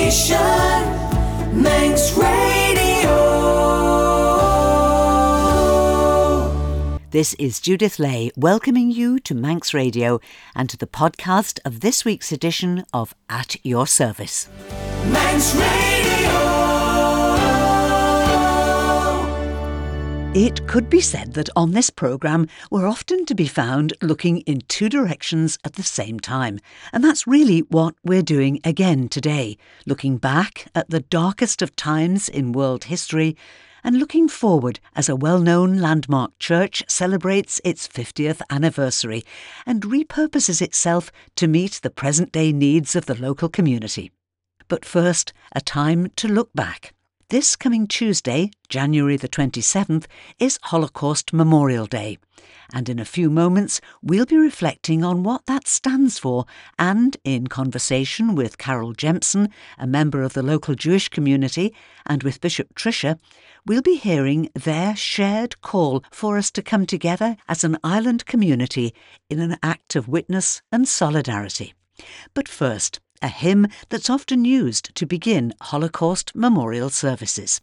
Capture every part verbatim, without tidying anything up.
station, Manx Radio. This is Judith Lay welcoming you to Manx Radio and to the podcast of this week's edition of At Your Service. Manx Radio. It could be said that on this programme we're often to be found looking in two directions at the same time. And that's really what we're doing again today, looking back at the darkest of times in world history and looking forward as a well-known landmark church celebrates its fiftieth anniversary and repurposes itself to meet the present-day needs of the local community. But first, a time to look back. This coming Tuesday, January the twenty-seventh, is Holocaust Memorial Day, and in a few moments we'll be reflecting on what that stands for and, in conversation with Carol Jempson, a member of the local Jewish community, and with Bishop Tricia, we'll be hearing their shared call for us to come together as an island community in an act of witness and solidarity. But first, a hymn that's often used to begin Holocaust memorial services.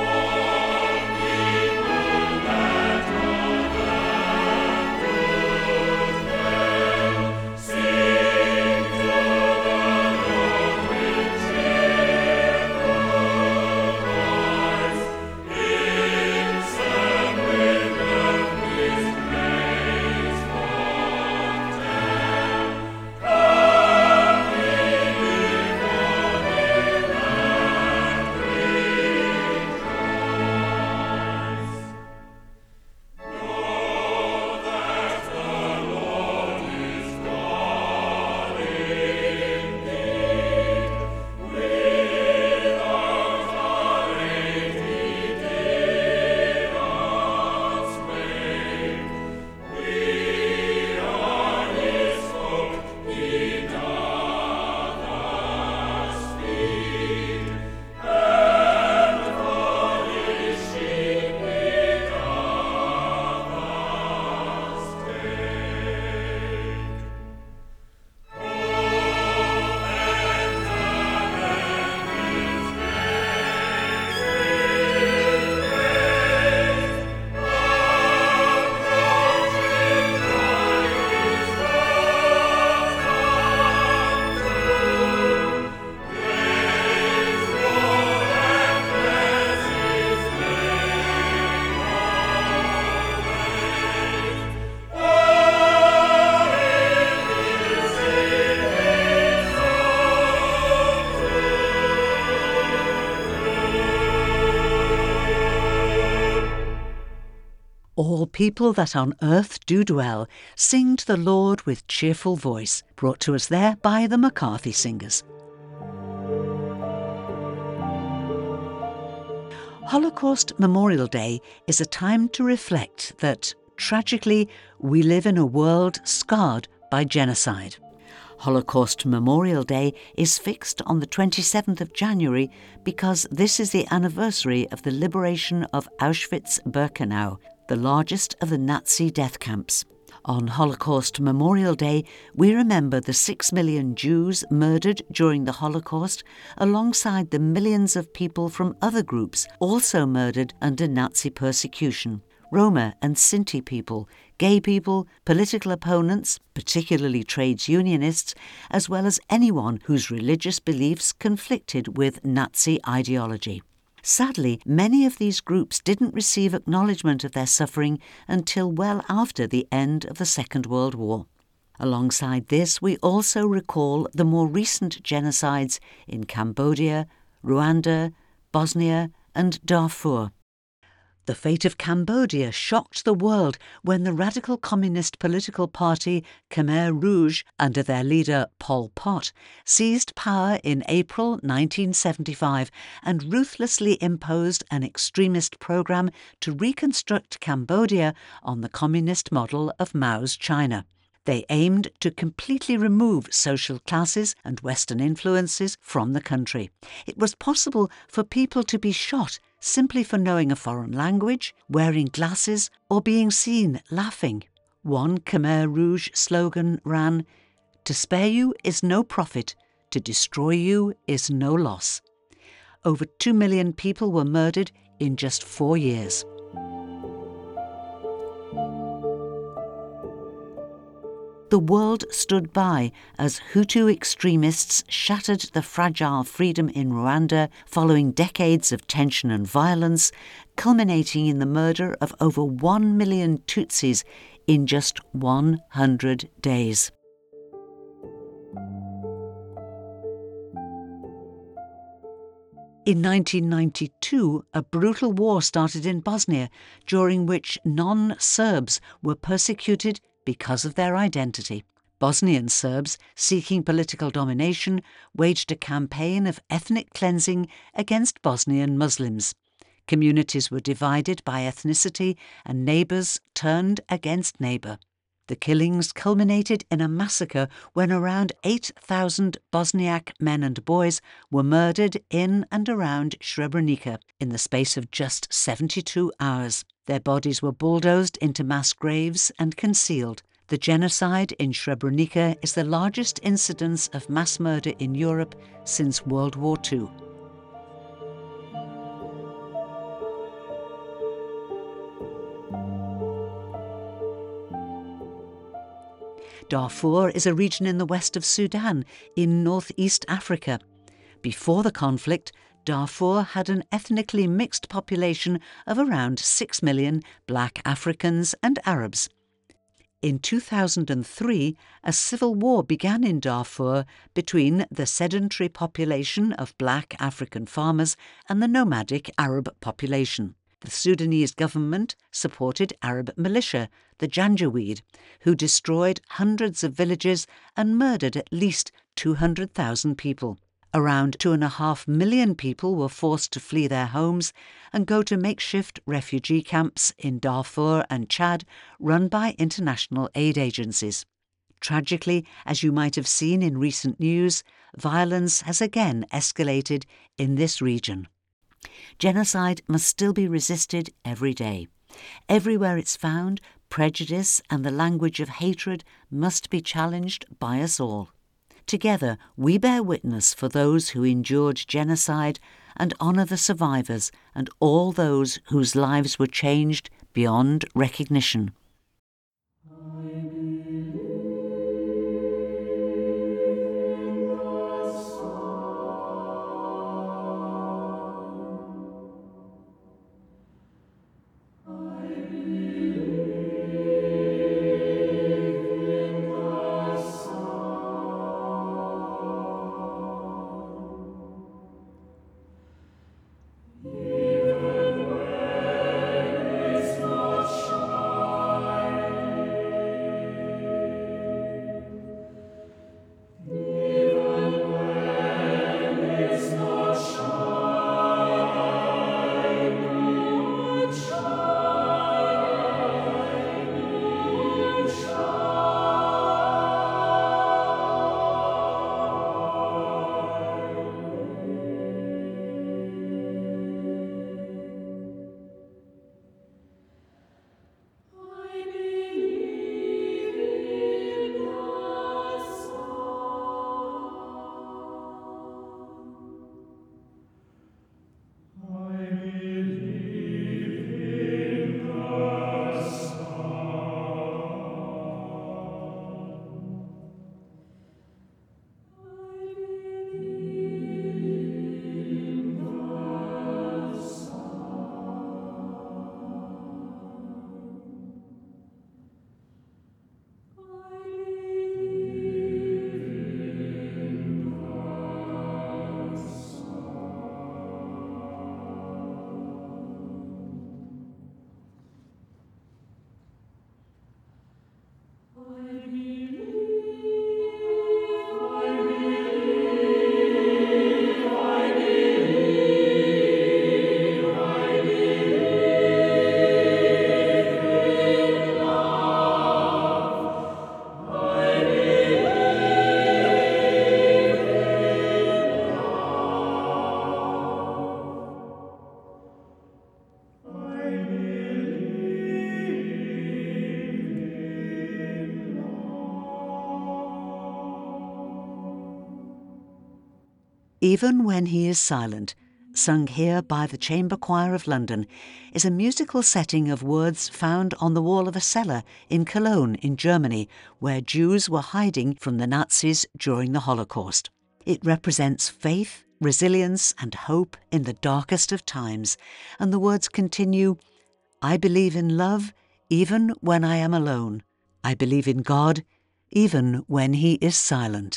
All people that on earth do dwell, sing to the Lord with cheerful voice, brought to us there by the McCarthy Singers. Holocaust Memorial Day is a time to reflect that, tragically, we live in a world scarred by genocide. Holocaust Memorial Day is fixed on the twenty-seventh of January because this is the anniversary of the liberation of Auschwitz-Birkenau, the largest of the Nazi death camps. On Holocaust Memorial Day, we remember the six million Jews murdered during the Holocaust alongside the millions of people from other groups also murdered under Nazi persecution. Roma and Sinti people, gay people, political opponents, particularly trades unionists, as well as anyone whose religious beliefs conflicted with Nazi ideology. Sadly, many of these groups didn't receive acknowledgement of their suffering until well after the end of the Second World War. Alongside this, we also recall the more recent genocides in Cambodia, Rwanda, Bosnia and Darfur. The fate of Cambodia shocked the world when the radical communist political party Khmer Rouge, under their leader Pol Pot, seized power in April nineteen seventy-five and ruthlessly imposed an extremist program to reconstruct Cambodia on the communist model of Mao's China. They aimed to completely remove social classes and Western influences from the country. It was possible for people to be shot simply for knowing a foreign language, wearing glasses, or being seen laughing. One Khmer Rouge slogan ran, "To spare you is no profit, To destroy you is no loss. Over two million people were murdered in just four years. The world stood by as Hutu extremists shattered the fragile freedom in Rwanda following decades of tension and violence, culminating in the murder of over one million Tutsis in just one hundred days. In nineteen ninety-two, a brutal war started in Bosnia, during which non-Serbs were persecuted because of their identity. Bosnian Serbs, seeking political domination, waged a campaign of ethnic cleansing against Bosnian Muslims. Communities were divided by ethnicity and neighbours turned against neighbour. The killings culminated in a massacre when around eight thousand Bosniak men and boys were murdered in and around Srebrenica in the space of just seventy-two hours. Their bodies were bulldozed into mass graves and concealed. The genocide in Srebrenica is the largest incidence of mass murder in Europe since World War Two. Darfur is a region in the west of Sudan, in northeast Africa. Before the conflict, Darfur had an ethnically mixed population of around six million black Africans and Arabs. In two thousand three, a civil war began in Darfur between the sedentary population of black African farmers and the nomadic Arab population. The Sudanese government supported Arab militia, the Janjaweed, who destroyed hundreds of villages and murdered at least two hundred thousand people. Around two and a half million people were forced to flee their homes and go to makeshift refugee camps in Darfur and Chad run by international aid agencies. Tragically, as you might have seen in recent news, violence has again escalated in this region. Genocide must still be resisted every day. Everywhere it's found, prejudice and the language of hatred must be challenged by us all. Together, we bear witness for those who endured genocide and honour the survivors and all those whose lives were changed beyond recognition. Even When He Is Silent, sung here by the Chamber Choir of London, is a musical setting of words found on the wall of a cellar in Cologne in Germany, where Jews were hiding from the Nazis during the Holocaust. It represents faith, resilience and hope in the darkest of times, and the words continue, "I believe in love even when I am alone. I believe in God even when He is silent."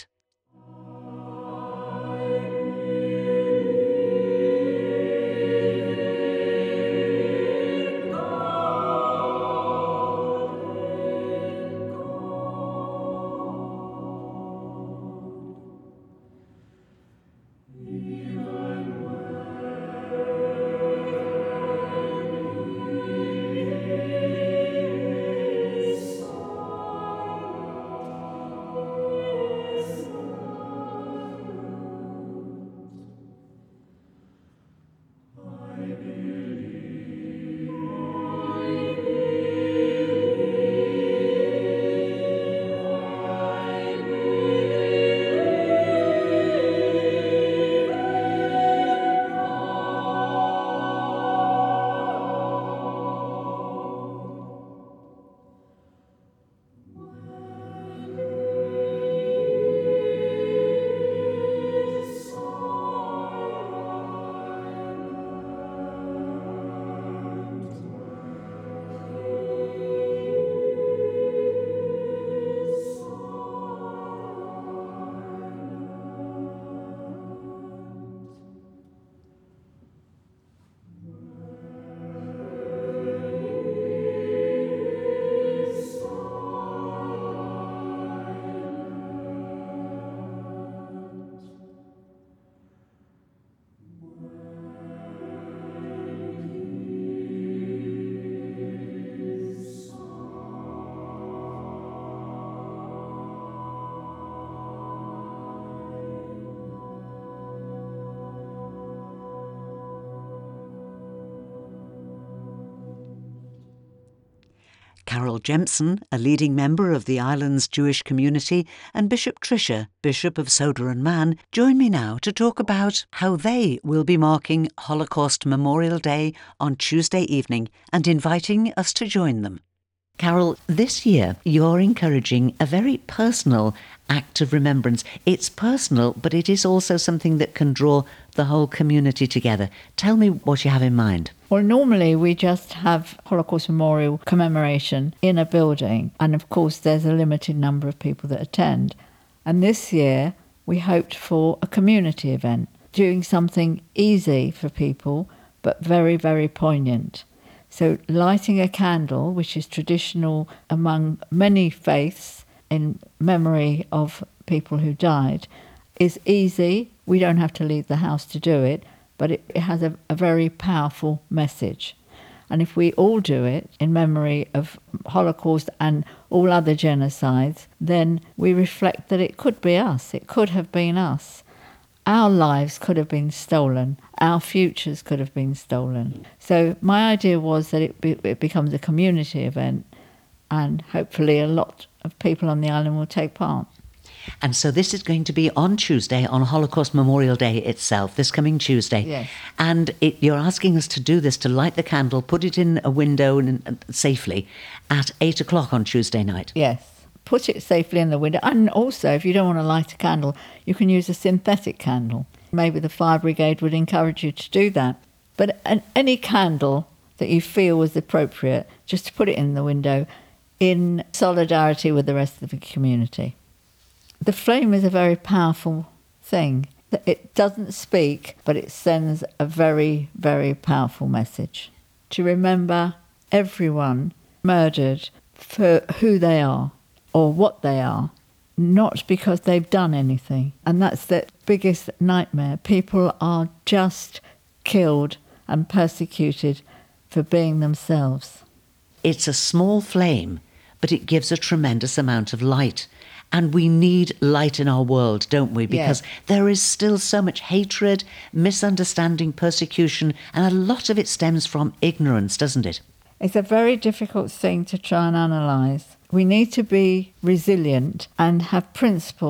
Carol Jemson, a leading member of the island's Jewish community, and Bishop Trisha, Bishop of Sodor and Man, join me now to talk about how they will be marking Holocaust Memorial Day on Tuesday evening and inviting us to join them. Carol, this year you're encouraging a very personal act of remembrance. It's personal, but it is also something that can draw the whole community together. Tell me what you have in mind. Well, normally we just have Holocaust Memorial commemoration in a building, and of course there's a limited number of people that attend. And this year we hoped for a community event, doing something easy for people, but very, very poignant. So lighting a candle, which is traditional among many faiths in memory of people who died, is easy. We don't have to leave the house to do it, but it, it has a, a very powerful message. And if we all do it in memory of Holocaust and all other genocides, then we reflect that it could be us. It could have been us. Our lives could have been stolen. Our futures could have been stolen. So my idea was that it, be, it becomes a community event, and hopefully a lot of people on the island will take part. And so this is going to be on Tuesday, on Holocaust Memorial Day itself, this coming Tuesday. Yes. And it, you're asking us to do this, to light the candle, put it in a window and, and safely at eight o'clock on Tuesday night. Yes. Put it safely in the window. And also, if you don't want to light a candle, you can use a synthetic candle. Maybe the fire brigade would encourage you to do that. But an, any candle that you feel was appropriate, just to put it in the window in solidarity with the rest of the community. The flame is a very powerful thing. It doesn't speak, but it sends a very, very powerful message. To remember everyone murdered for who they are or what they are, not because they've done anything. And that's the biggest nightmare. People are just killed and persecuted for being themselves. It's a small flame, but it gives a tremendous amount of light. And we need light in our world, don't we? Because yes. There is still so much hatred, misunderstanding, persecution, and a lot of it stems from ignorance, doesn't it? It's a very difficult thing to try and analyse. We need to be resilient and have principles,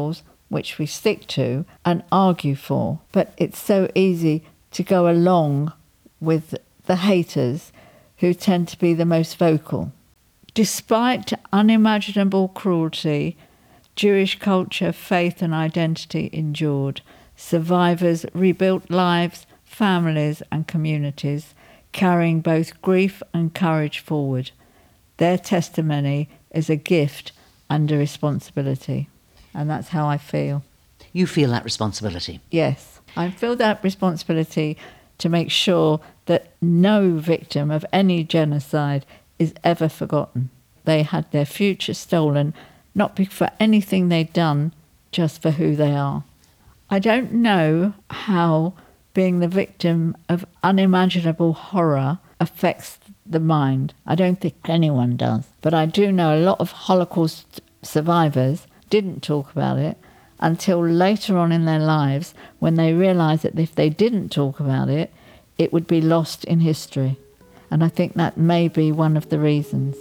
which we stick to and argue for. But it's so easy to go along with the haters who tend to be the most vocal. Despite unimaginable cruelty, Jewish culture, faith and identity endured. Survivors rebuilt lives, families and communities, carrying both grief and courage forward. Their testimony is a gift and a responsibility. And that's how I feel. You feel that responsibility? Yes. I feel that responsibility to make sure that no victim of any genocide is ever forgotten. They had their future stolen, not for anything they'd done, just for who they are. I don't know how being the victim of unimaginable horror affects the mind. I don't think anyone does. But I do know a lot of Holocaust survivors didn't talk about it until later on in their lives, when they realised that if they didn't talk about it, it would be lost in history. And I think that may be one of the reasons.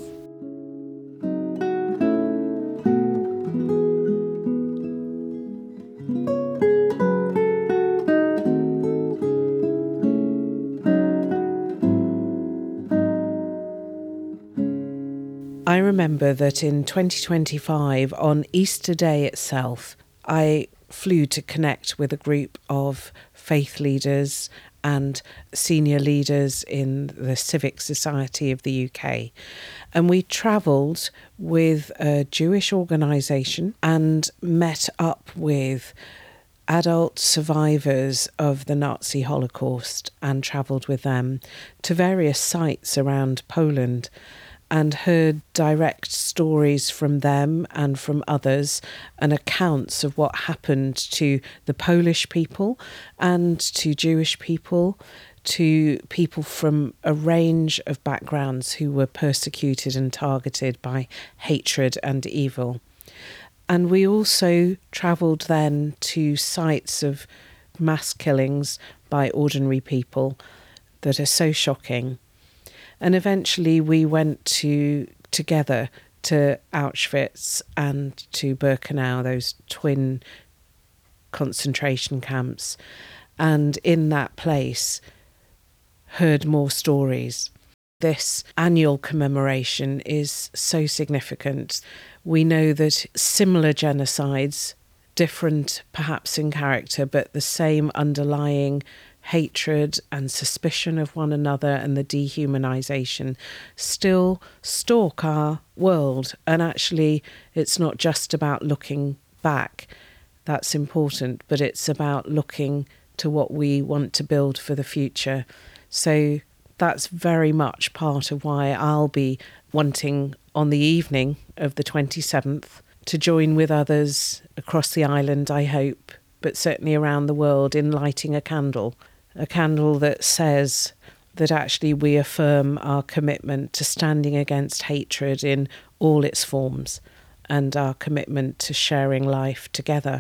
I remember that in twenty twenty-five, on Easter Day itself, I flew to connect with a group of faith leaders and senior leaders in the Civic Society of the U K. And we travelled with a Jewish organisation and met up with adult survivors of the Nazi Holocaust and travelled with them to various sites around Poland, and heard direct stories from them and from others and accounts of what happened to the Polish people and to Jewish people, to people from a range of backgrounds who were persecuted and targeted by hatred and evil. And we also travelled then to sites of mass killings by ordinary people that are so shocking. And eventually we went to together to Auschwitz and to Birkenau, those twin concentration camps, and in that place heard more stories. This annual commemoration is so significant. We know that similar genocides, different perhaps in character, but the same underlying hatred and suspicion of one another and the dehumanisation still stalk our world. And actually, it's not just about looking back. That's important, but it's about looking to what we want to build for the future. So that's very much part of why I'll be wanting on the evening of the twenty-seventh to join with others across the island, I hope, but certainly around the world, in lighting a candle. A candle that says that actually we affirm our commitment to standing against hatred in all its forms and our commitment to sharing life together.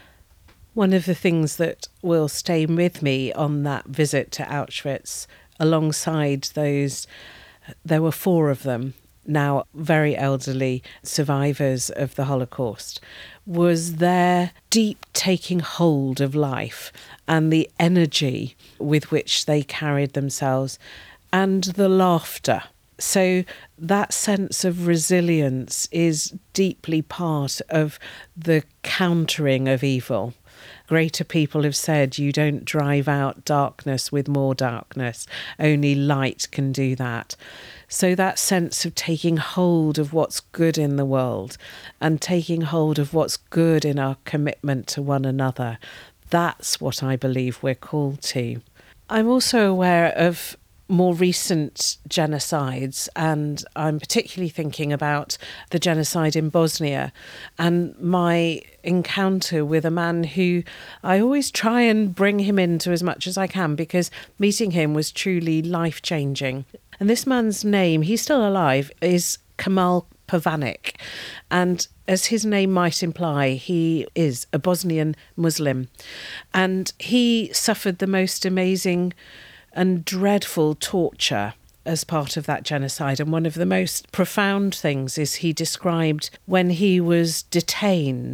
One of the things that will stay with me on that visit to Auschwitz, alongside those, there were four of them, now very elderly survivors of the Holocaust, was their deep taking hold of life and the energy with which they carried themselves and the laughter. So that sense of resilience is deeply part of the countering of evil. Greater people have said you don't drive out darkness with more darkness. Only light can do that. So that sense of taking hold of what's good in the world and taking hold of what's good in our commitment to one another, that's what I believe we're called to. I'm also aware of more recent genocides, and I'm particularly thinking about the genocide in Bosnia and my encounter with a man who I always try and bring him into as much as I can, because meeting him was truly life-changing. And this man's name, he's still alive, is Kamal Pavanik. And as his name might imply, he is a Bosnian Muslim. And he suffered the most amazing and dreadful torture as part of that genocide. And one of the most profound things is he described when he was detained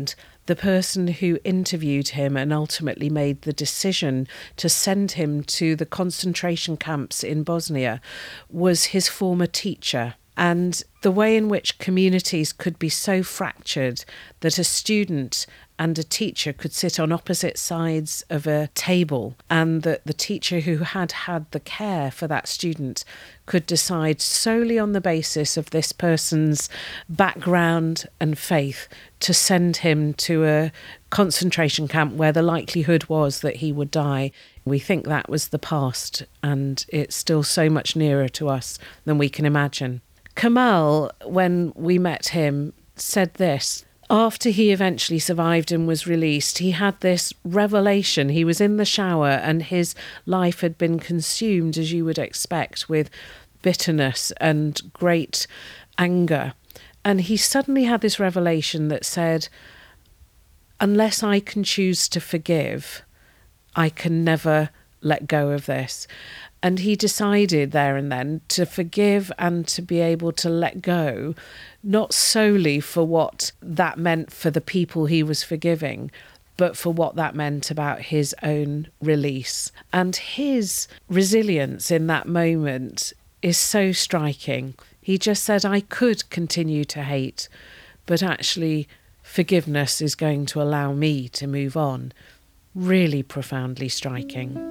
the person who interviewed him and ultimately made the decision to send him to the concentration camps in Bosnia was his former teacher. And the way in which communities could be so fractured that a student and a teacher could sit on opposite sides of a table, and that the teacher who had had the care for that student could decide solely on the basis of this person's background and faith to send him to a concentration camp where the likelihood was that he would die. We think that was the past, and it's still so much nearer to us than we can imagine. Kemal, when we met him, said this. After he eventually survived and was released, he had this revelation. He was in the shower and his life had been consumed, as you would expect, with bitterness and great anger. And he suddenly had this revelation that said, unless I can choose to forgive, I can never let go of this. And he decided there and then to forgive and to be able to let go, not solely for what that meant for the people he was forgiving, but for what that meant about his own release. And his resilience in that moment is so striking. He just said, I could continue to hate, but actually forgiveness is going to allow me to move on. Really profoundly striking.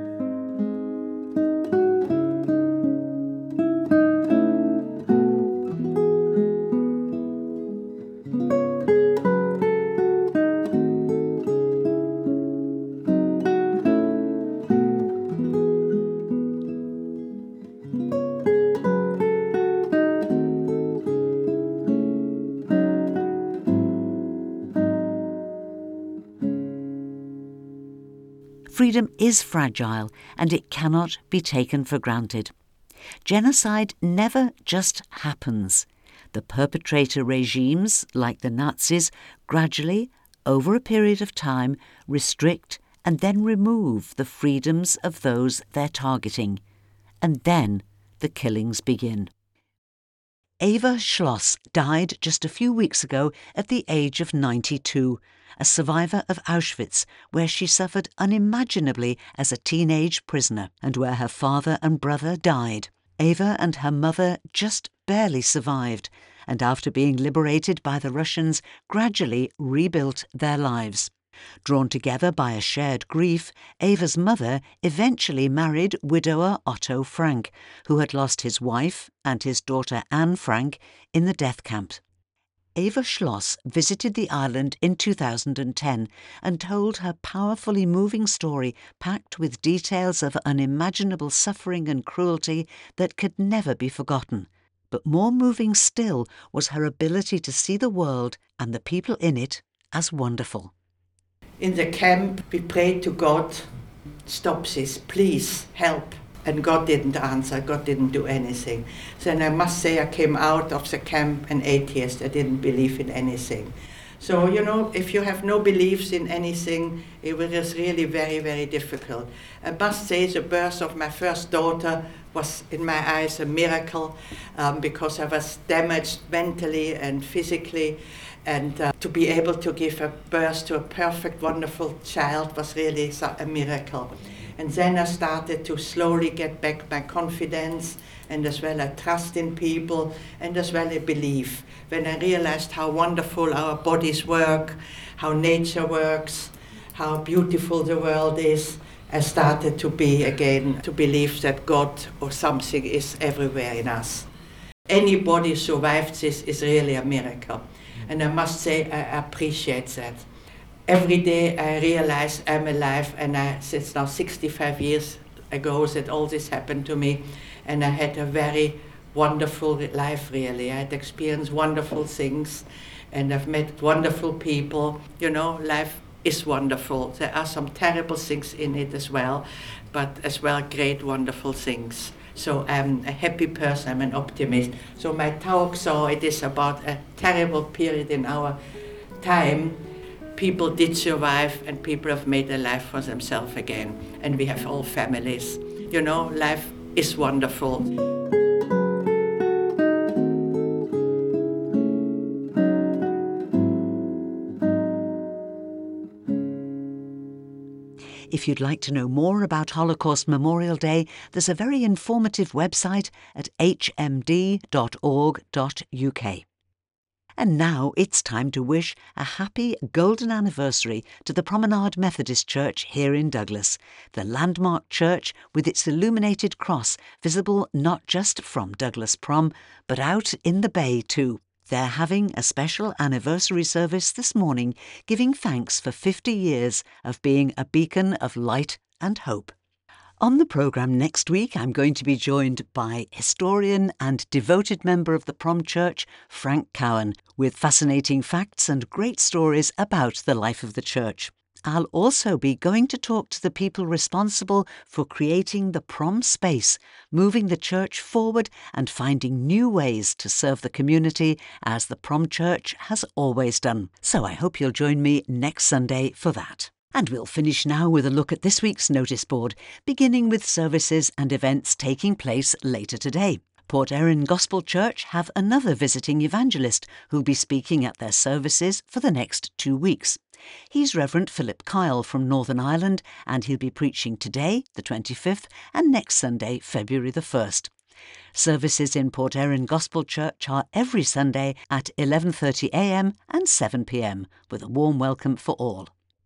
Freedom is fragile and it cannot be taken for granted. Genocide never just happens. The perpetrator regimes, like the Nazis, gradually, over a period of time, restrict and then remove the freedoms of those they're targeting. And then the killings begin. Eva Schloss died just a few weeks ago at the age of ninety-two, a survivor of Auschwitz, where she suffered unimaginably as a teenage prisoner and where her father and brother died. Eva and her mother just barely survived, and after being liberated by the Russians, gradually rebuilt their lives. Drawn together by a shared grief, Eva's mother eventually married widower Otto Frank, who had lost his wife and his daughter Anne Frank in the death camp. Eva Schloss visited the island in two thousand ten and told her powerfully moving story packed with details of unimaginable suffering and cruelty that could never be forgotten. But more moving still was her ability to see the world and the people in it as wonderful. In the camp, we prayed to God, stop this, please help. And God didn't answer, God didn't do anything. So and I must say I came out of the camp an atheist, I didn't believe in anything. So, you know, if you have no beliefs in anything, it was really very, very difficult. I must say the birth of my first daughter was, in my eyes, a miracle um, because I was damaged mentally and physically. And uh, to be able to give a birth to a perfect, wonderful child was really a miracle. And then I started to slowly get back my confidence and as well a trust in people and as well a belief. When I realized how wonderful our bodies work, how nature works, how beautiful the world is, I started to be again, to believe that God or something is everywhere in us. Anybody survived this is really a miracle. And I must say I appreciate that. Every day I realize I'm alive, and I, it's now sixty-five years ago that all this happened to me, and I had a very wonderful life really. I had experienced wonderful things and I've met wonderful people. You know, life is wonderful. There are some terrible things in it as well, but as well great wonderful things. So I'm a happy person, I'm an optimist. So my talk, so it is about a terrible period in our time. People did survive and people have made a life for themselves again. And we have all families. You know, life is wonderful. If you'd like to know more about Holocaust Memorial Day, there's a very informative website at h m d dot org dot u k. And now it's time to wish a happy golden anniversary to the Promenade Methodist Church here in Douglas, the landmark church with its illuminated cross visible not just from Douglas Prom, but out in the bay too. They're having a special anniversary service this morning, giving thanks for fifty years of being a beacon of light and hope. On the programme next week, I'm going to be joined by historian and devoted member of the Prom Church, Frank Cowan, with fascinating facts and great stories about the life of the church. I'll also be going to talk to the people responsible for creating the Prom space, moving the church forward and finding new ways to serve the community as the Prom Church has always done. So I hope you'll join me next Sunday for that. And we'll finish now with a look at this week's notice board, beginning with services and events taking place later today. Port Erin Gospel Church have another visiting evangelist who'll be speaking at their services for the next two weeks. He's Reverend Philip Kyle from Northern Ireland, and he'll be preaching today, the twenty-fifth, and next Sunday, February the first. Services in Port Erin Gospel Church are every Sunday at eleven thirty a m and seven p m, with a warm welcome for all.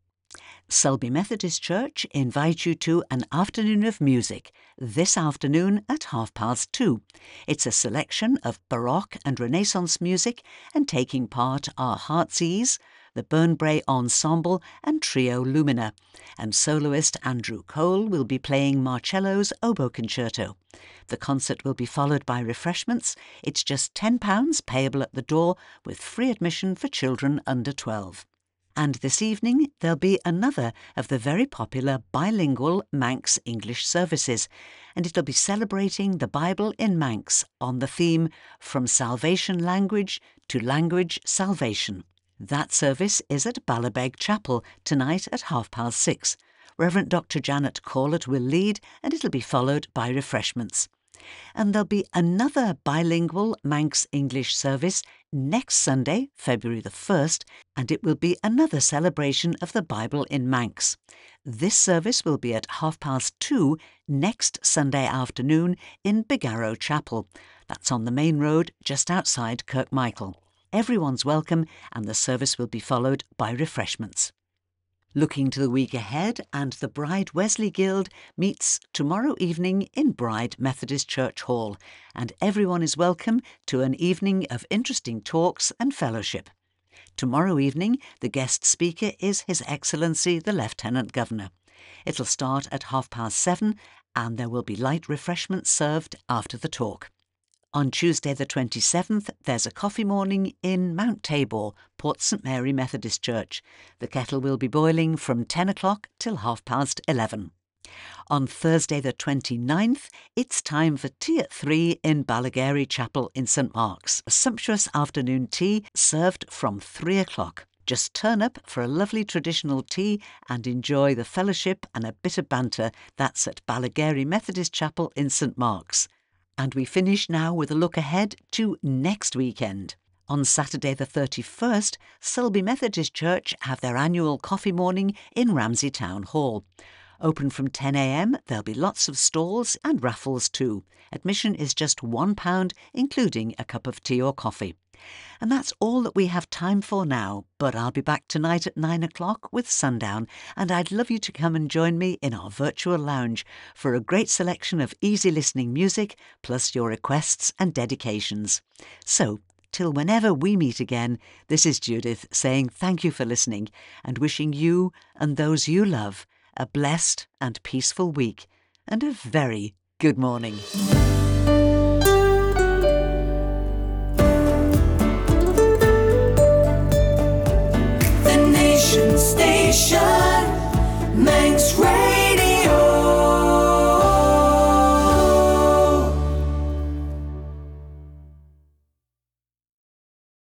Selby Methodist Church invite you to an afternoon of music this afternoon at half past two. It's a selection of Baroque and Renaissance music, and taking part are Heartsease, the Burnbrae Ensemble and Trio Lumina, and soloist Andrew Cole will be playing Marcello's Oboe Concerto. The concert will be followed by refreshments. It's just ten pounds payable at the door, with free admission for children under twelve. And this evening there'll be another of the very popular bilingual Manx English services, and it'll be celebrating the Bible in Manx on the theme From Salvation Language to Language Salvation. That service is at Ballabeg Chapel tonight at half past six. Reverend Doctor Janet Corlett will lead, and it'll be followed by refreshments. And there'll be another bilingual Manx English service next Sunday, February the first, and it will be another celebration of the Bible in Manx. This service will be at half past two next Sunday afternoon in Bigarrow Chapel. That's on the main road just outside Kirkmichael. Everyone's welcome, and the service will be followed by refreshments. Looking to the week ahead, and the Bride Wesley Guild meets tomorrow evening in Bride Methodist Church Hall, and everyone is welcome to an evening of interesting talks and fellowship. Tomorrow evening, the guest speaker is His Excellency the Lieutenant Governor. It'll start at half past seven, and there will be light refreshments served after the talk. On Tuesday the twenty-seventh, there's a coffee morning in Mount Tabor, Port St Mary Methodist Church. The kettle will be boiling from ten o'clock till half past eleven. On Thursday the twenty-ninth, it's time for tea at three in Ballagary Chapel in St Mark's. A sumptuous afternoon tea served from three o'clock. Just turn up for a lovely traditional tea and enjoy the fellowship and a bit of banter. That's at Ballagary Methodist Chapel in St Mark's. And we finish now with a look ahead to next weekend. On Saturday the thirty-first, Selby Methodist Church have their annual coffee morning in Ramsey Town Hall. Open from ten a m, there'll be lots of stalls and raffles too. Admission is just one pound, including a cup of tea or coffee. And that's all that we have time for now, but I'll be back tonight at nine o'clock with Sundown, and I'd love you to come and join me in our virtual lounge for a great selection of easy listening music, plus your requests and dedications. So, till whenever we meet again, this is Judith saying thank you for listening, and wishing you and those you love a blessed and peaceful week, and a very good morning. Station